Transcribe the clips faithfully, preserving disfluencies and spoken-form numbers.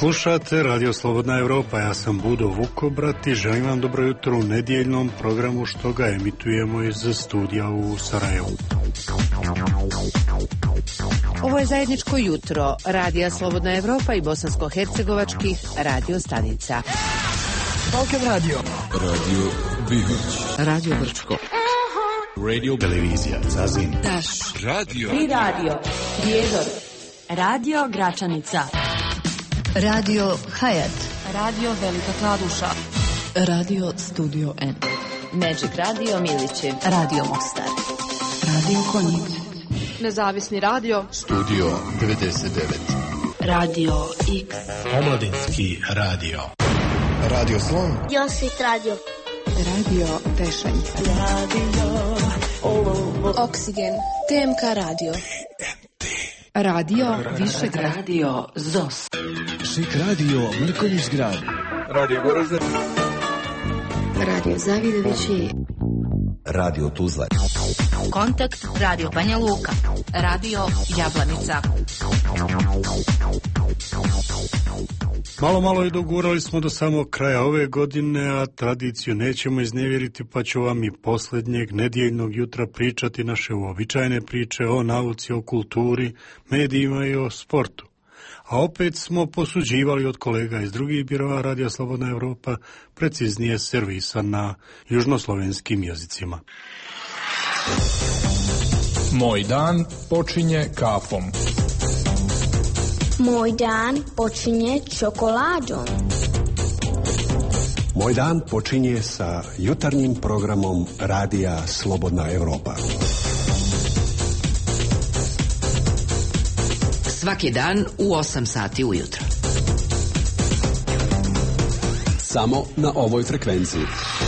Slušate Radio Slobodna Evropa, ja sam Budo Vukobrat i želim vam dobro jutro u nedjeljnom programu što ga emitujemo iz studija u Sarajevu. Ovo je zajedničko jutro Radija Slobodna Evropa i bosansko-hercegovačkih radio stanica. Balkan Radio, Radio Bihoć, Radio Brčko, Radio Televizija Zazin, Daš, Radio Tri Radio, Prijedor, Radio Gračanica, Radio Hayat, Radio Velika Kladuša, Radio Studio N, Magic Radio Milići, Radio Mostar, Radio Konjic, Nezavisni radio, Studio devedeset devet, Radio X, Omladinski radio, Radio Slon, Josit Radio, Radio Tešanj, Radio Oksigen, T M K Radio, Radio Višegrad, Radio Zos, Šik radio Mrkonjić grad, Radio Goražde, Radio Zavidovići, Radio Tuzla, Kontakt Radio Banja Luka, Radio Jablanica. Malo, malo i dogurali smo do samog kraja ove godine, a tradiciju nećemo iznevjeriti, pa ću vam i posljednjeg nedjeljnog jutra pričati naše uobičajene priče o nauci, o kulturi, medijima i o sportu. A opet smo posuđivali od kolega iz drugih birova Radija Slobodna Evropa, preciznije servisa na južnoslovenskim jezicima. Moj dan počinje kafom. Moj dan počinje čokoladom. Moj dan počinje sa jutarnjim programom Radija Slobodna Evropa. svaki dan u osam sati ujutro. Samo na ovoj frekvenciji.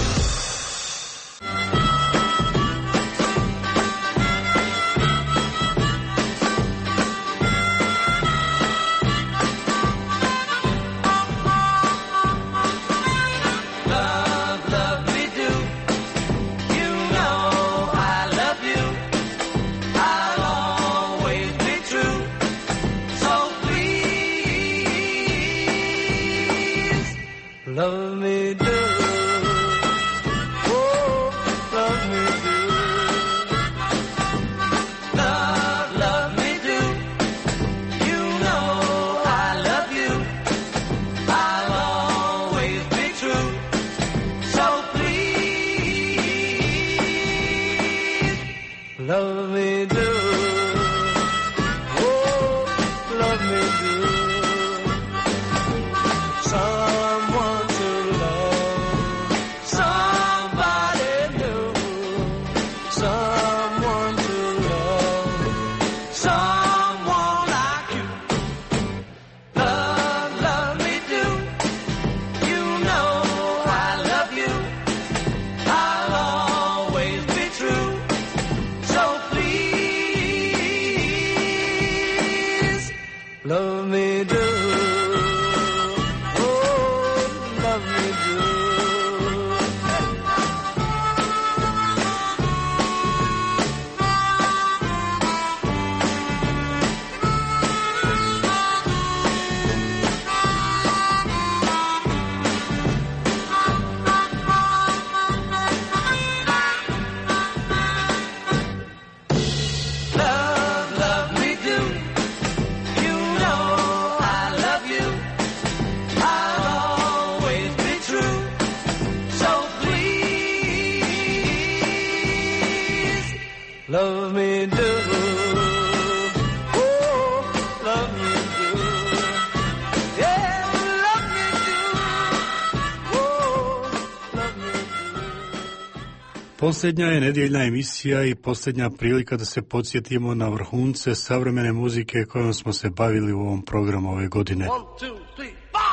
Posljednja je nedjeljna emisija i posljednja prilika da se podsjetimo na vrhunce savremene muzike kojom smo se bavili u ovom programu ove godine. One, two, three,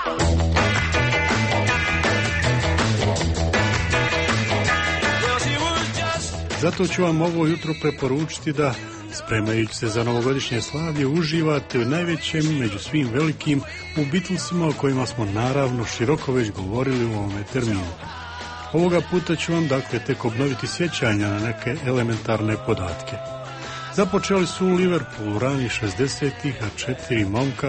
Zato ću vam ovo jutro preporučiti da, spremajući se za novogodišnje slavlje, uživate u najvećem među svim velikim u Beatlesima, o kojima smo naravno široko već govorili u ovome terminu. Ovoga puta ću vam dakle tek obnoviti sjećanja na neke elementarne podatke. Započeli su u Liverpoolu rani šezdesetih, a četiri momka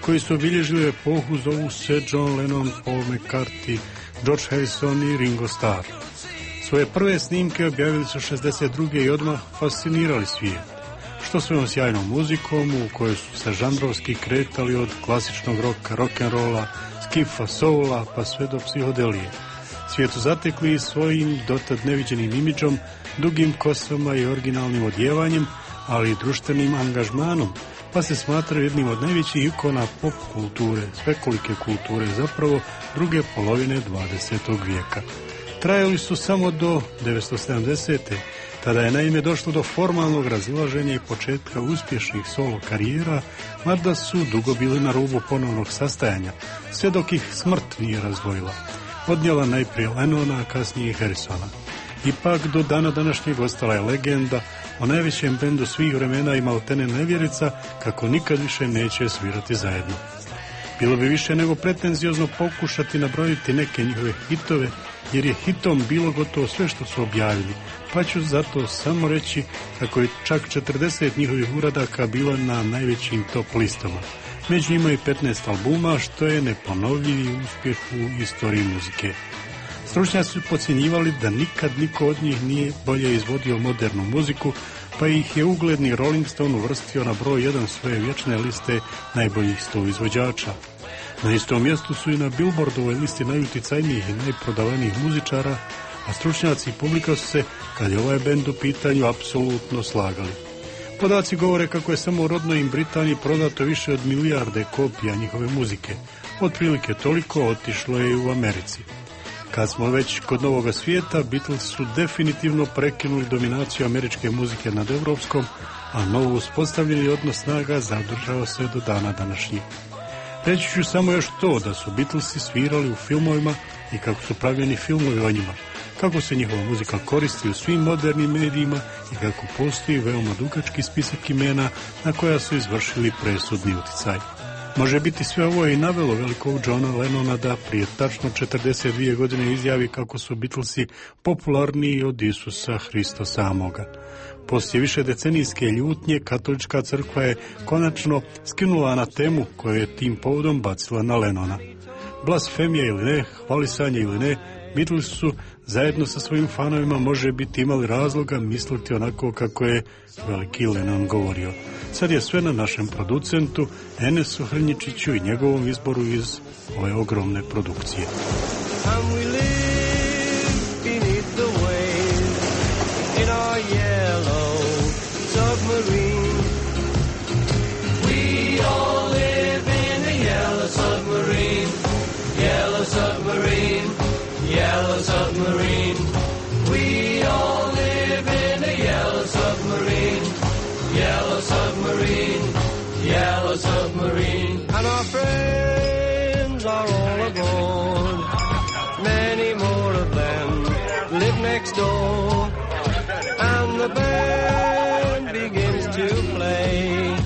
koji su obilježili epohu zovu se John Lennon, Paul McCartney, George Harrison i Ringo Starr. Svoje prve snimke objavili su šezdeset druge i odmah fascinirali svijet. Što svojom sjajnom muzikom u kojoj su se žanrovski kretali od klasičnog roka, rock'n'rolla, skifa, soula pa sve do psihodelije. Svijetu zatekli svojim dotad neviđenim imidžom, dugim kosama i originalnim odjevanjem, ali i društvenim angažmanom, pa se smatraju jednim od najvećih ikona pop kulture, svekolike kulture, zapravo druge polovine dvadesetog vijeka. Trajali su samo do devetsto sedamdesete. Tada je naime došlo do formalnog razilaženja i početka uspješnih solo karijera, mada su dugo bili na rubu ponovnog sastajanja, sve dok ih smrt nije razdvojila. Odnijela najprije Lennona, a kasnije i Harrisona. Ipak do dana današnjeg ostala je legenda o najvećem bendu svih vremena i maltene nevjerica kako nikad više neće svirati zajedno. Bilo bi više nego pretenziozno pokušati nabrojiti neke njihove hitove, jer je hitom bilo gotovo sve što su objavili, pa ću zato samo reći kako je čak četrdeset njihovih uradaka bilo na najvećim top listama. Među njima i petnaest albuma, što je neponovljivi uspjeh u istoriji muzike. Stručnjaci su podcjenjivali da nikad niko od njih nije bolje izvodio modernu muziku, pa ih je ugledni Rolling Stone uvrstio na broj jedan svoje vječne liste najboljih sto izvođača. Na istom mjestu su i na Billboardovoj listi najuticajnijih i najprodavanijih muzičara, a stručnjaci i publika su se, kad je ovaj bend u pitanju, apsolutno slagali. Podaci govore kako je samo u rodnoj im Britaniji prodato više od milijarde kopija njihove muzike. Otprilike toliko otišlo je i u Americi. Kad smo već kod novoga svijeta, Beatles su definitivno prekinuli dominaciju američke muzike nad evropskom, a novo uspostavljeni odnos snaga zadržao se do dana današnjih. Reći ću samo još to da su Beatlesi svirali u filmovima i kako su pravljeni filmovi o njima, kako se njihova muzika koristi u svim modernim medijima i kako postoji veoma dugački spisak imena na koja su izvršili presudni uticaj. Može biti sve ovo i navelo velikog Johna Lennona da prije tačno četrdeset dvije godine izjavi kako su Beatlesi popularniji od Isusa Hrista samoga. Poslije više decenijske ljutnje, katolička crkva je konačno skinula na temu koju je tim povodom bacila na Lennona. Blasfemija ili ne, hvalisanje ili ne, Beatles su zajedno sa svojim fanovima može biti imali razloga misliti onako kako je veliki Lennon govorio. Sad je sve na našem producentu Enesu Hrnjičiću i njegovom izboru iz ove ogromne produkcije. Yellow submarine, we all live in a yellow submarine, yellow submarine, yellow submarine, and our friends are all aboard, many more of them live next door, and the band begins to play.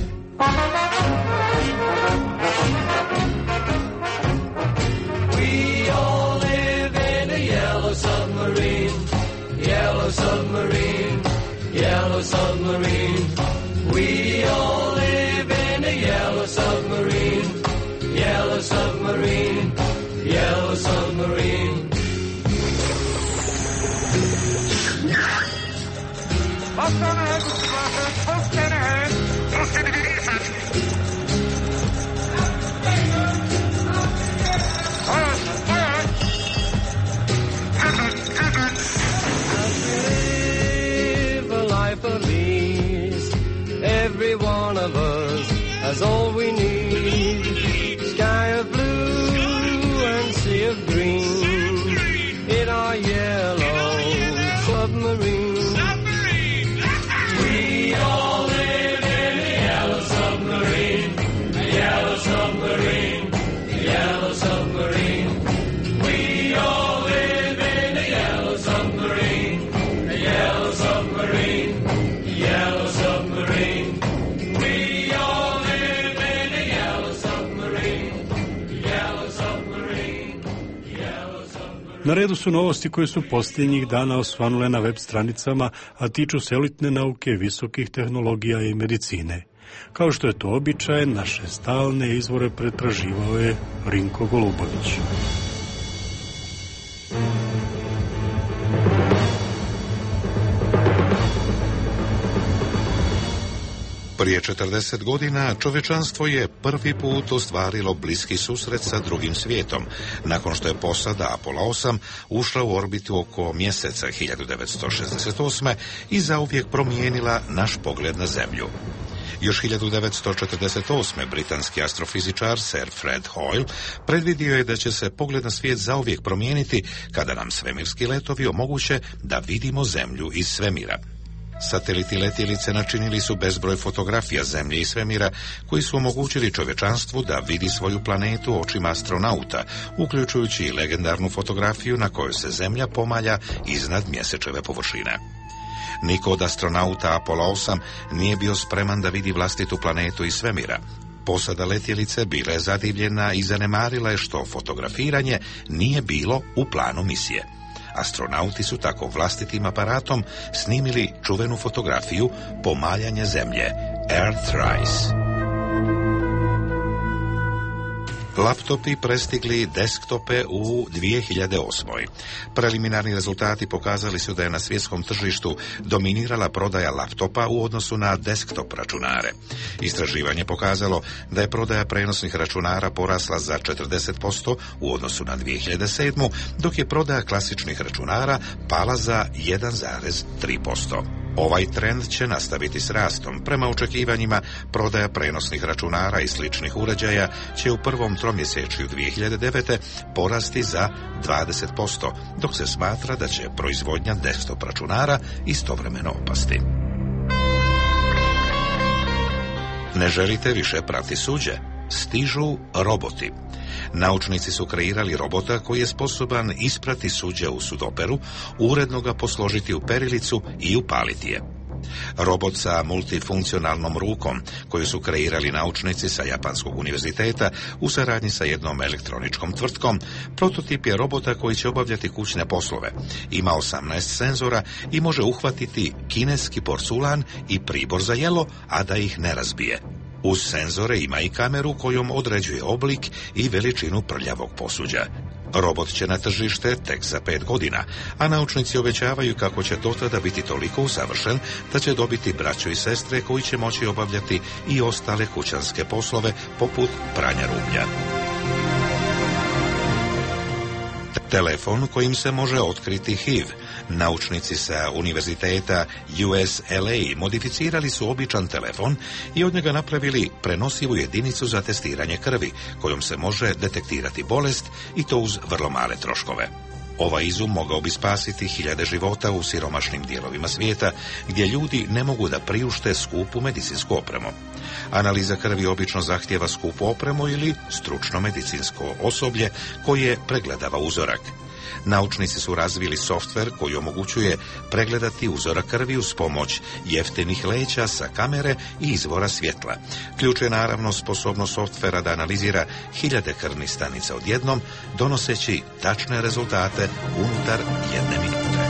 We all yellow submarine, yellow submarine, yellow submarine. We all live in a yellow submarine, yellow submarine, yellow submarine. Post on ahead, post on ahead, post on ahead. Every one of us has all we need. Sky of blue and sea of green in our yellow submarine. We all live in a yellow submarine, a yellow submarine, a yellow submarine. We all live in a yellow submarine, a yellow submarine, a yellow submarine. Na redu su novosti koje su posljednjih dana osvanule na web stranicama, a tiču se elitne nauke, visokih tehnologija i medicine. Kao što je to običaj, naše stalne izvore pretraživao je Rinko Golubović. Prije četrdeset godina čovječanstvo je prvi put ostvarilo bliski susret sa drugim svijetom, nakon što je posada Apollo osam ušla u orbitu oko mjeseca hiljadu devetsto šezdeset osme i zauvijek promijenila naš pogled na Zemlju. Još hiljadu devetsto četrdeset osme britanski astrofizičar Sir Fred Hoyle predvidio je da će se pogled na svijet zauvijek promijeniti kada nam svemirski letovi omoguće da vidimo Zemlju iz svemira. Sateliti letjelice načinili su bezbroj fotografija Zemlje i svemira koji su omogućili čovječanstvu da vidi svoju planetu očima astronauta, uključujući i legendarnu fotografiju na kojoj se Zemlja pomalja iznad mjesečeve površine. Niko od astronauta Apollo osam nije bio spreman da vidi vlastitu planetu iz svemira. Posada letjelice bila je zadivljena i zanemarila je što fotografiranje nije bilo u planu misije. Astronauti su tako vlastitim aparatom snimili čuvenu fotografiju pomaljanja Zemlje, Earthrise. Laptopi prestigli desktope u dvije hiljade osme. Preliminarni rezultati pokazali su da je na svjetskom tržištu dominirala prodaja laptopa u odnosu na desktop računare. Istraživanje pokazalo da je prodaja prenosnih računara porasla za četrdeset posto u odnosu na dvije hiljade sedmu, dok je prodaja klasičnih računara pala za jedan zarez tri posto. Ovaj trend će nastaviti s rastom. Prema očekivanjima, prodaja prenosnih računara i sličnih uređaja će u prvom tromjesečju dvije hiljade devete porasti za dvadeset posto, dok se smatra da će proizvodnja desktop računara istovremeno opasti. Ne želite više prati suđe? Stižu roboti. Naučnici su kreirali robota koji je sposoban isprati suđe u sudoperu, uredno ga posložiti u perilicu i upaliti je. Robot sa multifunkcionalnom rukom, koju su kreirali naučnici sa Japanskog univerziteta u saradnji sa jednom elektroničkom tvrtkom, prototip je robota koji će obavljati kućne poslove. Ima osamnaest senzora i može uhvatiti kineski porculan i pribor za jelo, a da ih ne razbije. Uz senzore ima i kameru kojom određuje oblik i veličinu prljavog posuđa. Robot će na tržište tek za pet godina, a naučnici obećavaju kako će do tada biti toliko usavršen da će dobiti braću i sestre koji će moći obavljati i ostale kućanske poslove poput pranja rublja. Telefon kojim se može otkriti H I V. Naučnici sa univerziteta U S L A modificirali su običan telefon i od njega napravili prenosivu jedinicu za testiranje krvi, kojom se može detektirati bolest i to uz vrlo male troškove. Ovaj izum mogao bi spasiti hiljade života u siromašnim dijelovima svijeta, gdje ljudi ne mogu da priušte skupu medicinsku opremu. Analiza krvi obično zahtijeva skupu opremu ili stručno medicinsko osoblje koje pregledava uzorak. Naučnici su razvili softver koji omogućuje pregledati uzorak krvi uz pomoć jeftinih leća sa kamere i izvora svjetla. Ključ je naravno sposobnost softvera da analizira hiljade krvnih stanica odjednom, donoseći tačne rezultate unutar jedne minute.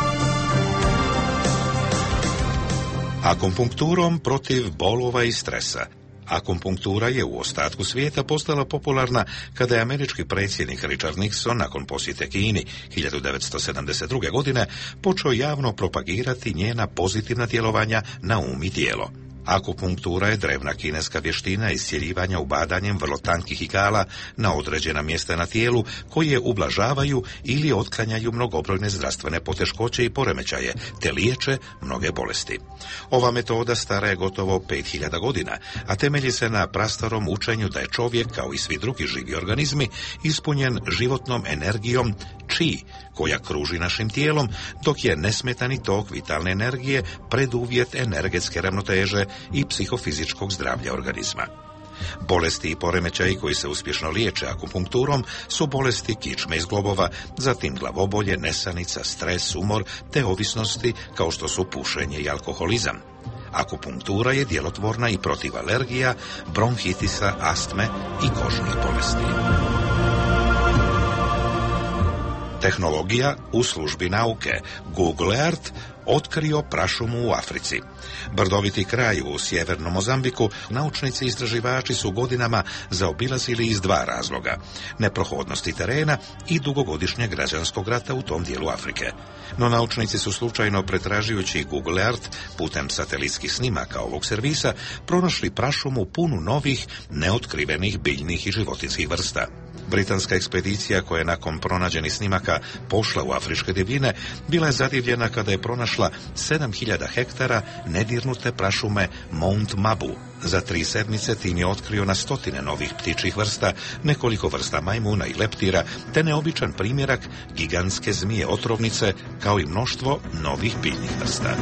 Akupunkturom protiv bolova i stresa. Akupunktura je u ostatku svijeta postala popularna kada je američki predsjednik Richard Nixon nakon posjete Kini hiljadu devetsto sedamdeset druge. godine počeo javno propagirati njena pozitivna djelovanja na um i tijelo. Akupunktura je drevna kineska vještina iscjeljivanja ubadanjem vrlo tankih igala na određena mjesta na tijelu koje ublažavaju ili otklanjaju mnogobrojne zdravstvene poteškoće i poremećaje, te liječe mnoge bolesti. Ova metoda stara je gotovo pet hiljada godina, a temelji se na prastarom učenju da je čovjek, kao i svi drugi živi organizmi, ispunjen životnom energijom chi, koja kruži našim tijelom, dok je nesmetani tok vitalne energije preduvjet energetske ravnoteže i psihofizičkog zdravlja organizma. Bolesti i poremećaji koji se uspješno liječe akupunkturom su bolesti kičme i zglobova, zatim glavobolje, nesanica, stres, umor te ovisnosti kao što su pušenje i alkoholizam. Akupunktura je djelotvorna i protiv alergija, bronhitisa, astme i kožnih bolesti. Tehnologija u službi nauke. Google Earth otkrio prašumu u Africi. Brdoviti kraj u sjevernom Mozambiku naučnici i istraživači su godinama zaobilazili iz dva razloga: neprohodnosti terena i dugogodišnjeg građanskog rata u tom dijelu Afrike. No naučnici su slučajno, pretražujući Google Earth putem satelitskih snimaka ovog servisa, pronašli prašumu punu novih, neotkrivenih biljnih i životinjskih vrsta. Britanska ekspedicija koja je nakon pronađenih snimaka pošla u afričke divljine bila je zadivljena kada je pronašla sedam hiljada hektara nedirnute prašume Mount Mabu. Za tri sedmice tim je otkrio na stotine novih ptičjih vrsta, nekoliko vrsta majmuna i leptira, te neobičan primjerak gigantske zmije otrovnice, kao i mnoštvo novih biljnih vrsta.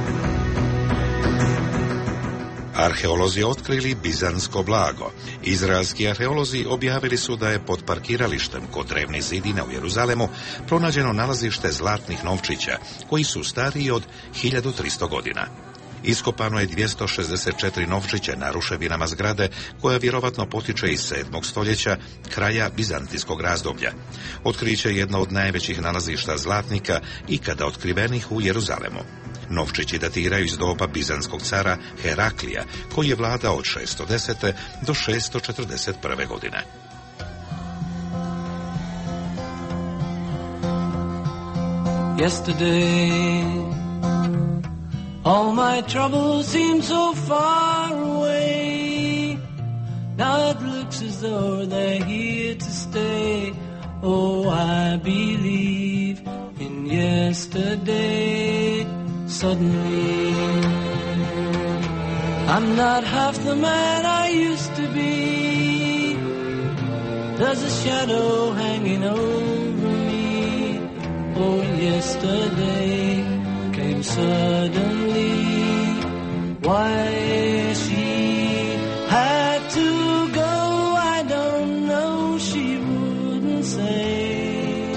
Arheolozi otkrili bizansko blago. Izraelski arheolozi objavili su da je pod parkiralištem kod drevnih zidina u Jeruzalemu pronađeno nalazište zlatnih novčića, koji su stariji od hiljadu tristo godina. Iskopano je dvjesto šezdeset četiri novčića na ruševinama zgrade, koja vjerovatno potiče iz sedmog stoljeća, kraja bizantijskog razdoblja. Otkriće je jedno od najvećih nalazišta zlatnika ikada otkrivenih u Jeruzalemu. Novčići datiraju iz doba bizanskog cara Heraklija, koji je vladao od šesto desete do šesto četrdeset prve godine. Yesterday, all my troubles seem so far away. Now it looks as though they're here to stay. Oh, I believe in yesterday. Suddenly, I'm not half the man I used to be. There's a shadow hanging over me. Oh, yesterday came suddenly. Why she had to go, I don't know, she wouldn't say.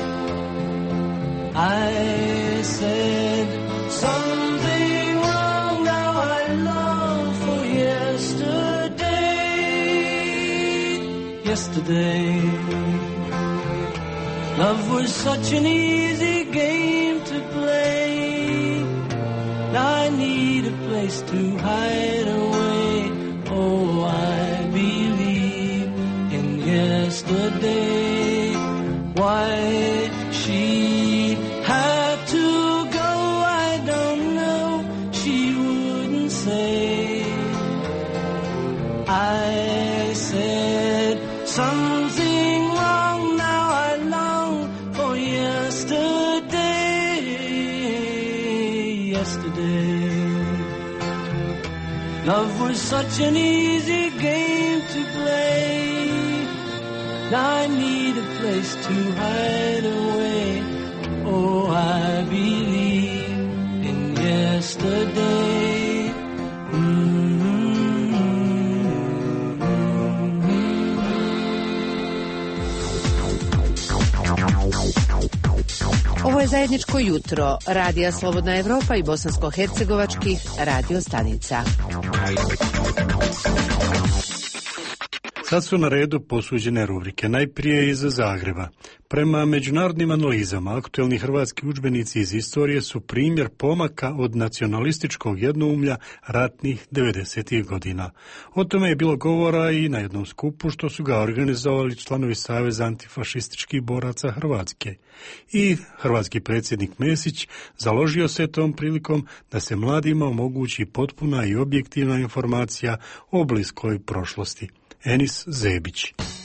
I said something wrong, now I long for yesterday. Yesterday, love was such an easy game to play. Now I need a place to hide away. Oh, I believe in yesterday. Why she had to go, I don't know, she wouldn't say. I said something wrong, now I long for yesterday. Yesterday, love was such an easy game to play. Now I need a place to hide away. Oh, I believe in yesterday. Mm-hmm. Ovo je zajedničko jutro Radija Slobodna Evropa i bosansko-hercegovačkih radio stanica. Sad su na redu posuđene rubrike, najprije iz Zagreba. Prema međunarodnim analizama, aktuelni hrvatski udžbenici iz istorije su primjer pomaka od nacionalističkog jednoumlja ratnih devedesetih godina. O tome je bilo govora i na jednom skupu što su ga organizovali članovi Saveza antifašističkih boraca Hrvatske. I hrvatski predsjednik Mesić založio se tom prilikom da se mladima omogući potpuna i objektivna informacija o bliskoj prošlosti. Enis Zebić.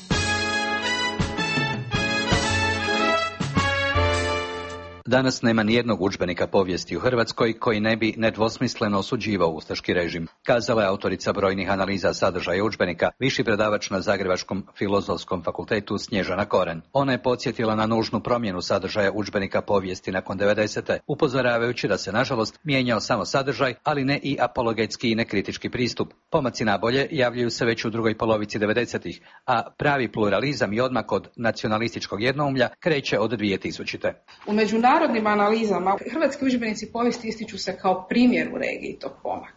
Danas nema nijednog udžbenika povijesti u Hrvatskoj koji ne bi nedvosmisleno osuđivao ustaški režim, kazala je autorica brojnih analiza sadržaja udžbenika, viši predavač na Zagrebačkom filozofskom fakultetu Snježana Koren. Ona je podsjetila na nužnu promjenu sadržaja udžbenika povijesti nakon devedesete, upozoravajući da se nažalost mijenjao samo sadržaj, ali ne i apologetski i nekritički pristup. Pomaci nabolje javljaju se već u drugoj polovici devedesetih, a pravi pluralizam i odmak od nacionalističkog jednoumlja kreće od dvije tisućite. U međunarodnim analizama hrvatski udžbenici povijesti ističu se kao primjer u regiji tog pomaka.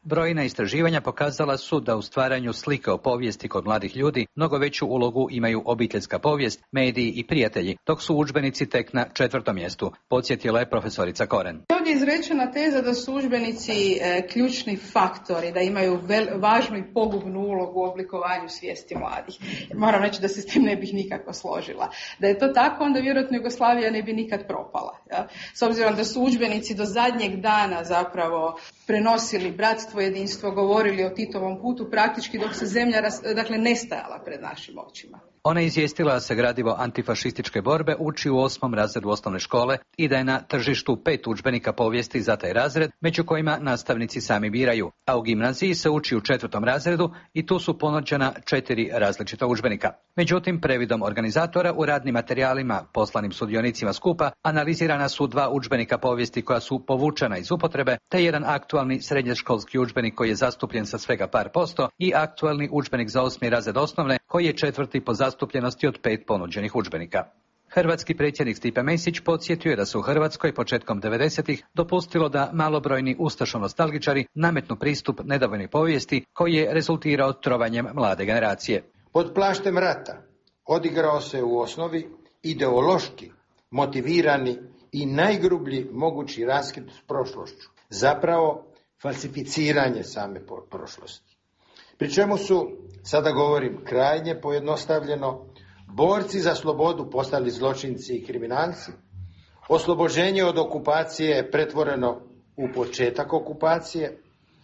Brojna istraživanja pokazala su da u stvaranju slike o povijesti kod mladih ljudi mnogo veću ulogu imaju obiteljska povijest, mediji i prijatelji, dok su udžbenici tek na četvrtom mjestu, podsjetila je profesorica Koren. Ovdje je izrečena teza da su udžbenici e, ključni faktori, da imaju vel, važnu i pogubnu ulogu u oblikovanju svijesti mladih. Moram reći da se s tim ne bih nikako složila. Da je to tako, onda vjerojatno Jugoslavija ne bi nikad propala. Ja? S obzirom da su udžbenici do zadnjeg dana zapravo prenosili bratstvo, jedinstvo, govorili o Titovom putu praktički dok se zemlja dakle, nestajala pred našim očima. Ona je izvijestila da se gradivo antifašističke borbe uči u osmom razredu osnovne škole i da je na tržištu pet udžbenika povijesti za taj razred, među kojima nastavnici sami biraju, a u gimnaziji se uči u četvrtom razredu i tu su ponuđena četiri različita udžbenika. Međutim, previdom organizatora u radnim materijalima poslanim sudionicima skupa analizirana su dva udžbenika povijesti koja su povučena iz upotrebe, te jedan aktualni srednjoškolski udžbenik koji je zastupljen sa svega par posto i aktualni udžbenik za osmi razred osnovne koji je četvrti po zastupljenosti od pet ponuđenih udžbenika. Hrvatski predsjednik Stipe Mesić podsjetio je da se u Hrvatskoj početkom devedesetih dopustilo da malobrojni ustašo-nostalgičari nametnu pristup nedavnoj povijesti koji je rezultirao trovanjem mlade generacije. Pod plaštem rata odigrao se u osnovi ideološki motivirani i najgrublji mogući raskid s prošlošću, zapravo falsificiranje same prošlosti. Pri čemu su, sada govorim krajnje pojednostavljeno, borci za slobodu postali zločinci i kriminalci, oslobođenje od okupacije je pretvoreno u početak okupacije,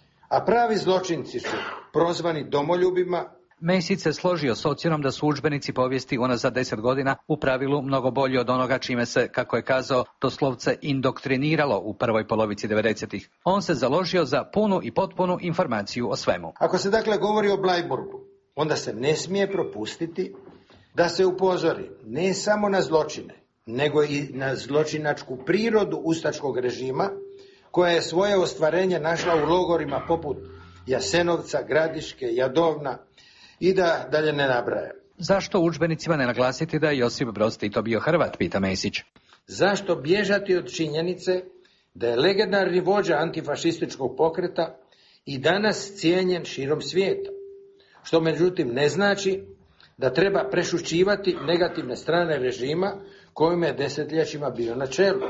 a pravi zločinci su prozvani domoljubima. Mesić se složio s ocjenom da su udžbenici povijesti unazad deset godina u pravilu mnogo bolji od onoga čime se, kako je kazao, doslovce indoktriniralo u prvoj polovici devedesetih. On se založio za punu i potpunu informaciju o svemu. Ako se dakle govori o Bleiburgu, onda se ne smije propustiti da se upozori ne samo na zločine, nego i na zločinačku prirodu ustaškog režima, koja je svoje ostvarenje našla u logorima poput Jasenovca, Gradiške, Jadovna i da dalje ne nabraja. Zašto u udžbenicima ne naglasiti da je Josip Broz Tito bio Hrvat, pita Mesić. Zašto bježati od činjenice da je legendarni vođa antifašističkog pokreta i danas cijenjen širom svijeta, što međutim ne znači da treba prešućivati negativne strane režima kojima je desetljećima bio na čelu.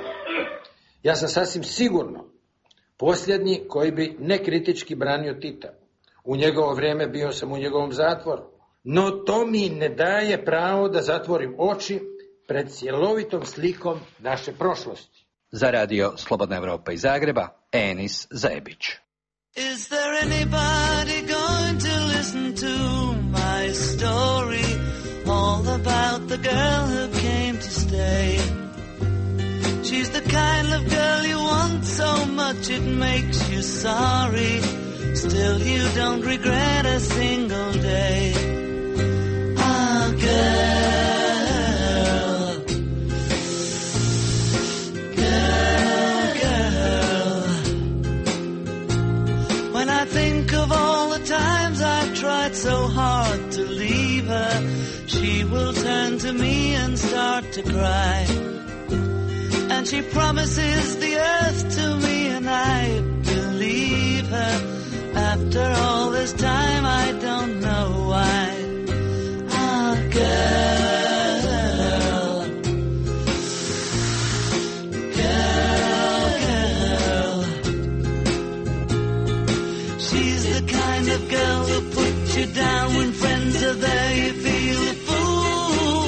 Ja sam sasvim sigurno posljednji koji bi nekritički branio Tita. U njegovo vrijeme bio sam u njegovom zatvoru. No to mi ne daje pravo da zatvorim oči pred cjelovitom slikom naše prošlosti. Za radio Slobodna Evropa iz Zagreba, Enis Zajebić. Is there anybody going to listen to my story? All about the girl who came to stay. She's the kind of girl you want so much it makes you sorry. Still you don't regret a single day. Ah, girl, girl, girl. When I think of all the times I've tried so hard to leave her, she will turn to me and start to cry. And she promises the earth to me and I believe her. After all this time, I don't know why. Ah, girl, girl, girl. She's the kind of girl who puts you down when friends are there. You feel a fool.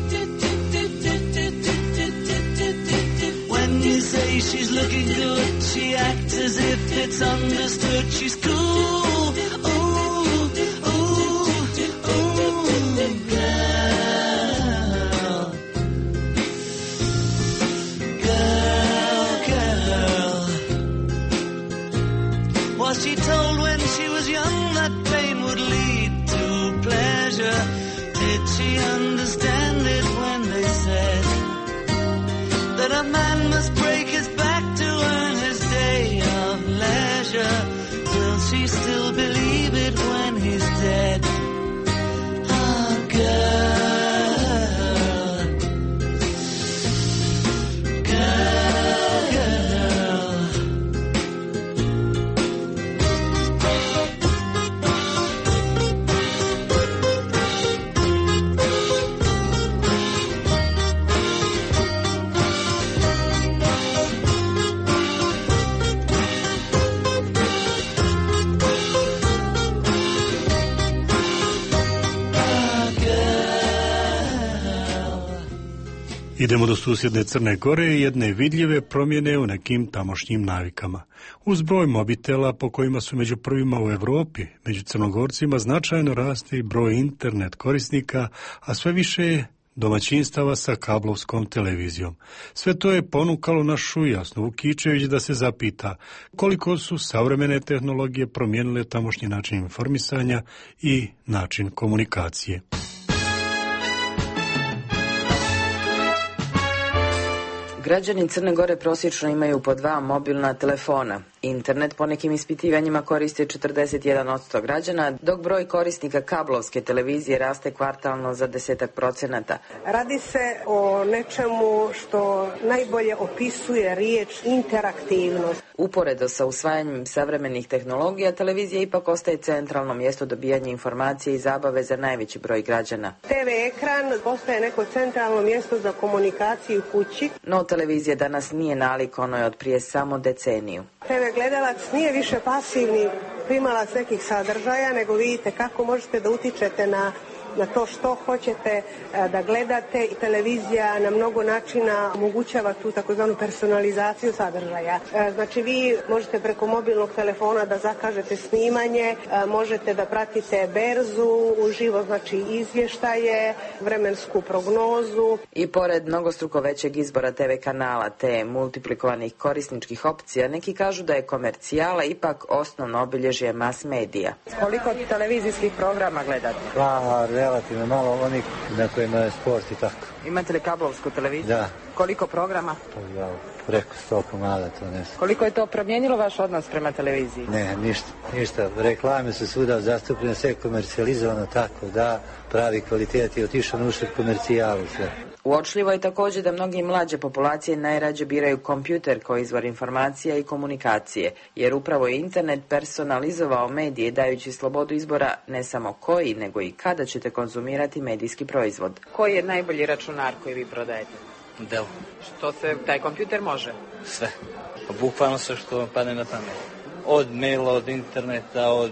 When you say she's looking good, she acts as if it's understood. She's cool. Ooh, ooh, ooh, girl. Girl, girl. Was she told when she was young that pain would lead to pleasure? Did she understand it when they said that a man must break his back to earn his day of leisure? Will she still Idemo do susjedne Crne Gore i jedne vidljive promjene u nekim tamošnjim navikama. Uz broj mobitela po kojima su među prvima u Europi, među Crnogorcima značajno raste i broj internet korisnika, a sve više je domaćinstava sa kablovskom televizijom. Sve to je ponukalo našu Jasnu Vukičević da se zapita koliko su savremene tehnologije promijenile tamošnji način informisanja i način komunikacije. Građani Crne Gore prosječno imaju po dva mobilna telefona. Internet po nekim ispitivanjima koristi četrdeset jedan posto građana, dok broj korisnika kablovske televizije raste kvartalno za desetak procenata. Radi se o nečemu što najbolje opisuje riječ interaktivnost. Uporedo sa usvajanjem savremenih tehnologija, televizija ipak ostaje centralno mjesto dobijanja informacije i zabave za najveći broj građana. te ve ekran postaje neko centralno mjesto za komunikaciju u kući. No, televizija danas nije nalik onoj od prije samo deceniju. te ve gledalac nije više pasivni primalac nekih sadržaja, nego vidite kako možete da utičete na na to što hoćete da gledate i televizija na mnogo načina omogućava tu takozvanu personalizaciju sadržaja. Znači vi možete preko mobilnog telefona da zakažete snimanje, možete da pratite berzu uživo, znači izvještaje, vremensku prognozu. I pored mnogostruko većeg izbora te ve kanala te multiplikovanih korisničkih opcija, neki kažu da je komercijala ipak osnovno obilježje mass medija. Koliko televizijskih programa gledate? Pa, relativno malo onih na kojima je sport i tako. Imate li kablovsku televiziju? Da. Koliko programa? Pa ja, preko sto komada to nešto. Koliko je to promijenilo vaš odnos prema televiziji? Ne, ništa, ništa. Reklame su svuda zastupljene, sve komercijalizovano tako da pravi kvalitet je otišao na uštrb komercijalu sve. Uočljivo je također da mnogi mlađe populacije najrađe biraju kompjuter kao izvor informacija i komunikacije, jer upravo je internet personalizovao medije dajući slobodu izbora ne samo koji, nego i kada ćete konzumirati medijski proizvod. Koji je najbolji računar koji vi prodajete? Dell. Što se taj kompjuter može? Sve. Bukvalno sve što vam padne na pamet. Od maila, od interneta, od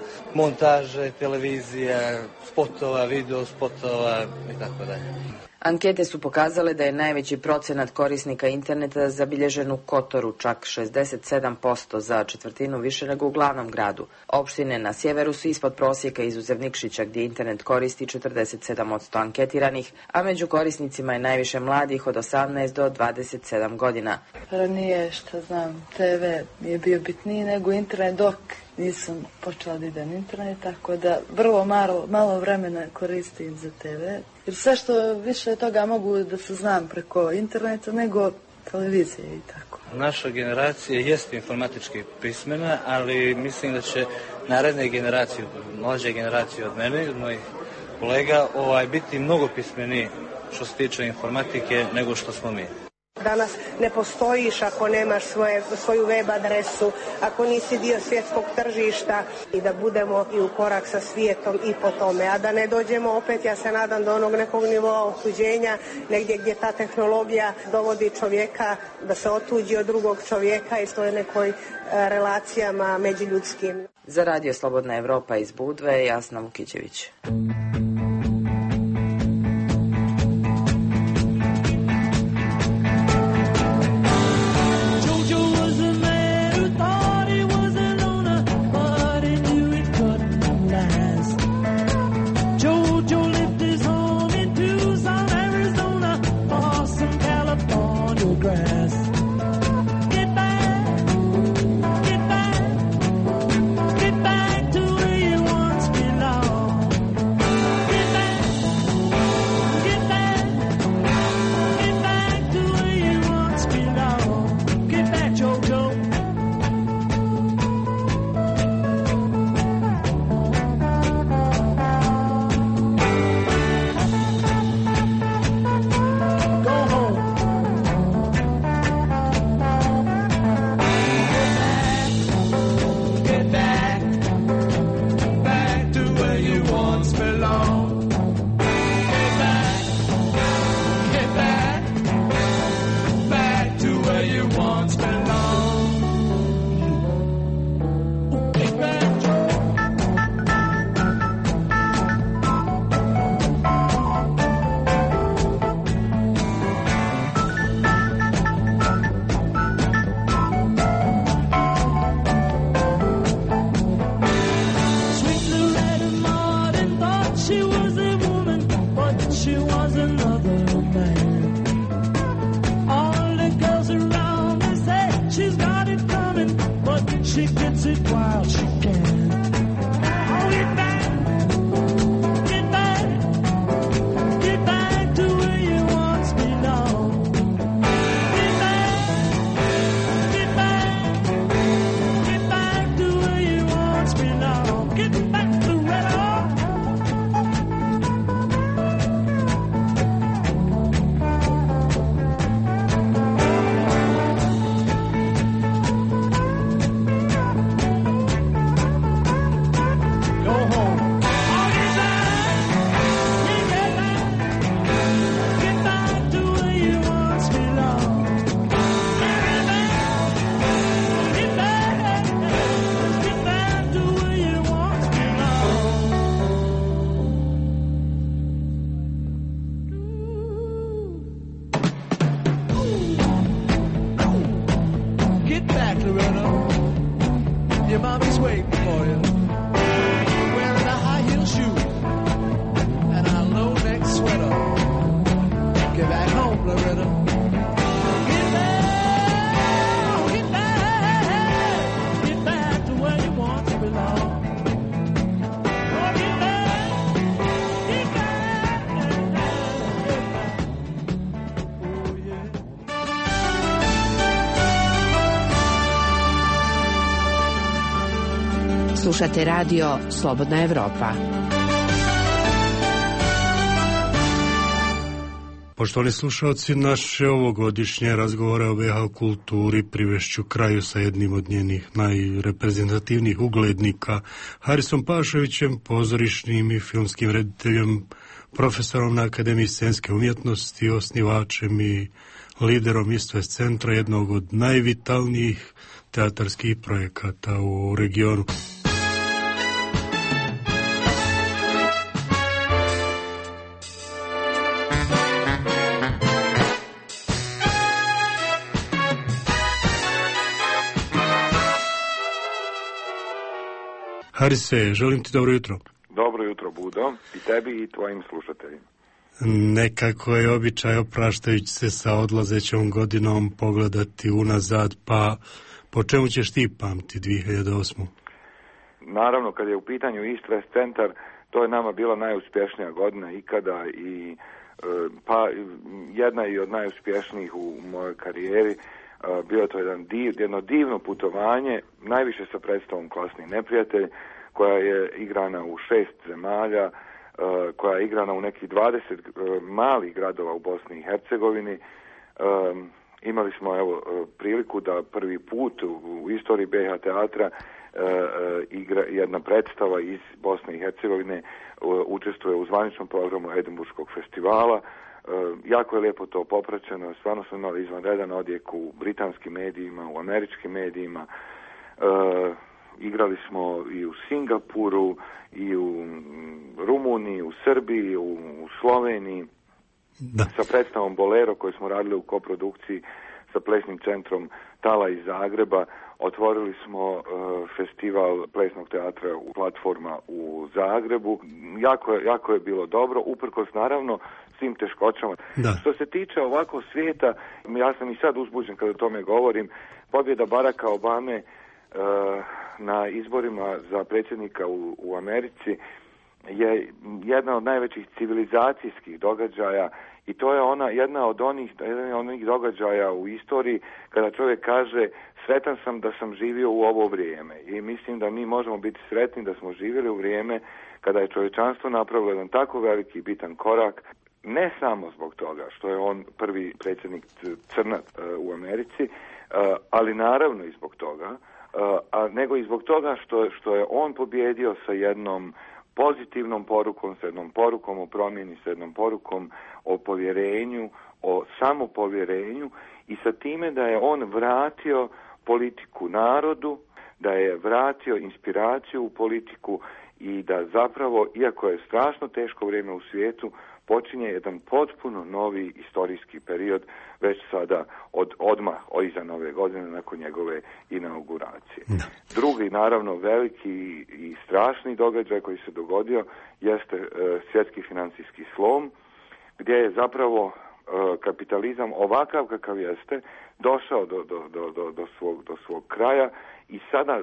montaže, televizija, spotova, video spotova i tako dalje. Ankete su pokazale da je najveći procenat korisnika interneta zabilježen u Kotoru, čak šezdeset sedam posto, za četvrtinu više nego u glavnom gradu. Opštine na sjeveru su ispod prosjeka, izuzev Nikšića gdje internet koristi četrdeset sedam posto anketiranih, a među korisnicima je najviše mladih od osamnaest do dvadeset sedam godina. Ranije, što znam, te ve je bio bitniji nego internet dok nisam počela da idem internet, tako da vrlo malo, malo vremena koristim za te ve. Jer sve što više toga mogu da se znam preko interneta nego televizije i tako. Naša generacija jeste informatički pismena, ali mislim da će naredne generacije, mlađe generacije od mene, od mojih kolega, ovaj, biti mnogo pismeniji što se tiče informatike nego što smo mi. Danas ne postojiš ako nemaš svoje, svoju web adresu, ako nisi dio svjetskog tržišta i da budemo i u korak sa svijetom i po tome. A da ne dođemo opet, ja se nadam, do onog nekog nivoa otuđenja, negdje gdje ta tehnologija dovodi čovjeka da se otuđi od drugog čovjeka i stoje nekoj relacijama međuljudskim. Za Radio Slobodna Evropa iz Budve, Jasna Vukičević. she gets it while she can. Oh, get back, get back, get back to where you once belonged. Get back, get back, get back to where you once belonged. Get back to where Slušate radio Slobodna Evropa. Poštovani slušalci, naše ovogodišnje razgovore o be ha kulturi privešću kraju sa jednim od njenih najreprezentativnijih uglednika, Harisom Paševićem, pozorišnim i filmskim rediteljem, profesorom na Akademiji scenske umjetnosti, osnivačem i liderom Istvest centra, jednog od najvitalnijih teatarskih projekata u regionu. Harise, želim ti dobro jutro. Dobro jutro, Budo, i tebi i tvojim slušateljima. Nekako je običaj, opraštajući se sa odlazećom godinom, pogledati unazad, pa po čemu ćeš ti pamti dvije hiljade osmu? Naravno, kad je u pitanju East West centar, to je nama bila najuspješnija godina ikada i pa jedna i od najuspješnijih u mojoj karijeri. Bio je to jedan div, jedno divno putovanje, najviše sa predstavom Klasni neprijatelj, koja je igrana u šest zemalja, koja je igrana u nekih dvadeset malih gradova u Bosni i Hercegovini. Imali smo evo priliku da prvi put u istoriji be ha teatra igra jedna predstava iz Bosne i Hercegovine učestvuje u zvaničnom programu Edinburškog festivala. Uh, jako je lijepo to popraćeno, stvarno smo imali izvanredan odjek u britanskim medijima, u američkim medijima. Uh, igrali smo i u Singapuru, i u Rumuniji, u Srbiji, u, u Sloveniji, da. Sa predstavom Bolero koju smo radili u koprodukciji sa plesnim centrom Tala iz Zagreba. Otvorili smo uh, festival plesnog teatra u Platforma u Zagrebu. Jako je, jako je bilo dobro, uprkos naravno svim teškoćama. Da. Što se tiče ovako svijeta, ja sam i sad uzbuđen kada o tome govorim, pobjeda Baracka Obame uh, na izborima za predsjednika u, u Americi je jedna od najvećih civilizacijskih događaja i to je ona jedna od onih, jedan od onih događaja u istoriji kada čovjek kaže sretan sam da sam živio u ovo vrijeme i mislim da mi možemo biti sretni da smo živjeli u vrijeme kada je čovječanstvo napravilo jedan tako veliki bitan korak, ne samo zbog toga što je on prvi predsjednik crnac uh, u Americi, uh, ali naravno i zbog toga, uh, a nego i zbog toga što, što je on pobjedio sa jednom pozitivnom porukom, sa jednom porukom o promjeni, sa jednom porukom o povjerenju, o samopovjerenju i sa time da je on vratio politiku narodu, da je vratio inspiraciju u politiku i da zapravo, iako je strašno teško vrijeme u svijetu, počinje jedan potpuno novi istorijski period već sada od odmah iza nove godine nakon njegove inauguracije. Da. Drugi, naravno, veliki i strašni događaj koji se dogodio jeste e, svjetski financijski slom, gdje je zapravo kapitalizam ovakav kakav jeste došao do, do, do, do, do, svog, do svog kraja i sada